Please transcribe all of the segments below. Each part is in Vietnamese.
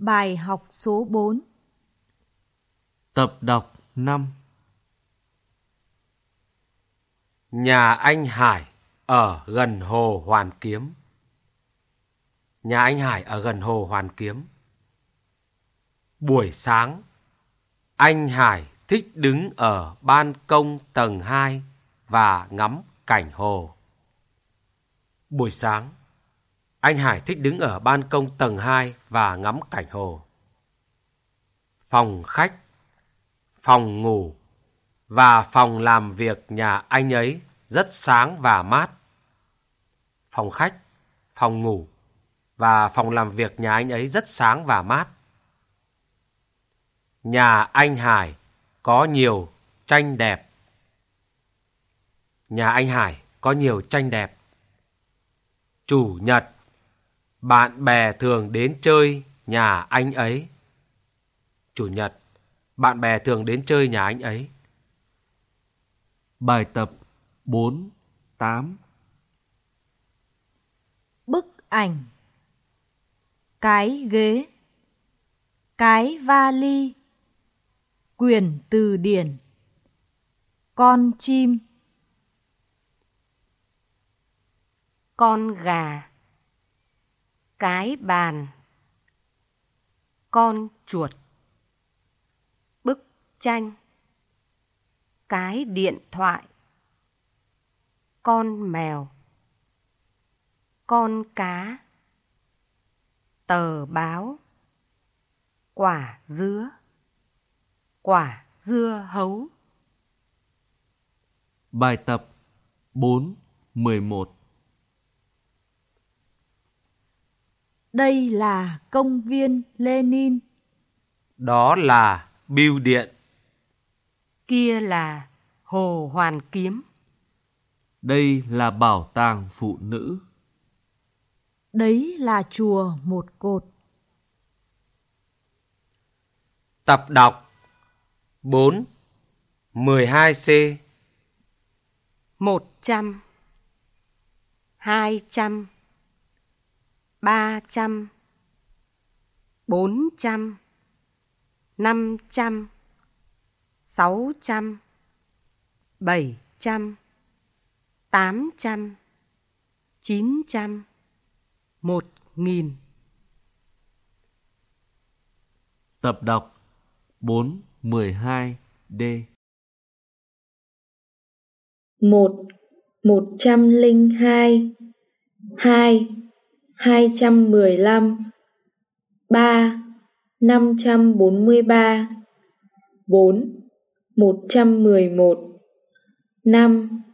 Bài học số 4. Tập đọc 5. Nhà anh Hải ở gần hồ Hoàn Kiếm. Nhà anh Hải ở gần hồ Hoàn Kiếm. Buổi sáng, anh Hải thích đứng ở ban công tầng 2 và ngắm cảnh hồ. Buổi sáng, anh Hải thích đứng ở ban công tầng 2 và ngắm cảnh hồ. Phòng khách, phòng ngủ và phòng làm việc nhà anh ấy rất sáng và mát. Phòng khách, phòng ngủ và phòng làm việc nhà anh ấy rất sáng và mát. Nhà anh Hải có nhiều tranh đẹp. Nhà anh Hải có nhiều tranh đẹp. Chủ nhật, bạn bè thường đến chơi nhà anh ấy. Chủ nhật, bạn bè thường đến chơi nhà anh ấy. Bài tập 4.8. Bức ảnh. Cái ghế. Cái vali. Quyển từ điển. Con chim. Con gà. Cái bàn. Con chuột. Bức tranh. Cái điện thoại. Con mèo. Con cá. Tờ báo. Quả dứa. Quả dưa hấu. Bài tập 4.11. Đây là công viên Lenin. Đó là bưu điện. Kia là hồ Hoàn Kiếm. Đây là bảo tàng phụ nữ. Đấy là chùa Một Cột. Tập đọc 4. 12C. 100, 200, 300, 400, 500, 600, 700, 800, 900, 1000. Tập đọc 4.12D. 1. 102. 2. 215. 3. 543. 4. 111. 5.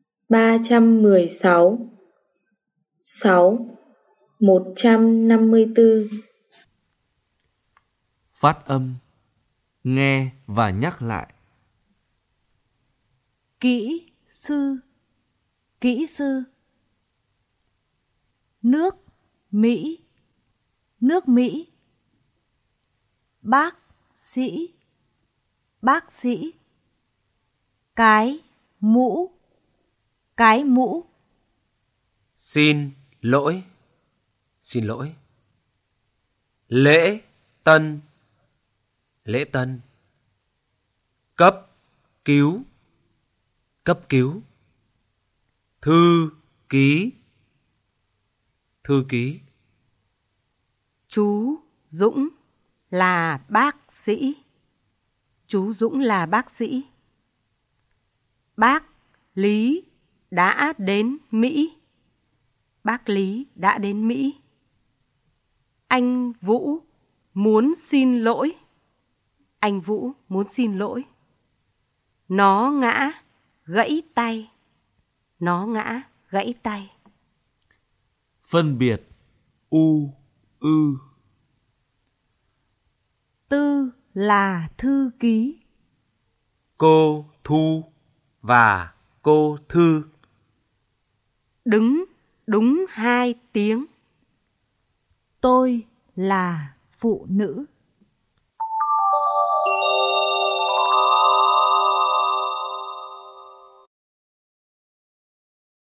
316. 6. 154. Phát âm, nghe và nhắc lại. Kỹ sư. Kỹ sư. Nước Mỹ. Nước Mỹ. Bác sĩ. Bác sĩ. Cái mũ. Cái mũ. Xin lỗi. Xin lỗi. Lễ tân. Lễ tân. Cấp cứu. Cấp cứu. Thư ký. Thư ký. Chú Dũng là bác sĩ. Chú Dũng là bác sĩ. Bác Lý đã đến Mỹ. Bác Lý đã đến Mỹ. Anh Vũ muốn xin lỗi. Anh Vũ muốn xin lỗi. Nó ngã, gãy tay. Nó ngã, gãy tay. Phân biệt u, ư. Tư là thư ký. Cô Thu và cô Thư. Đứng đúng 2 tiếng. Tôi là phụ nữ.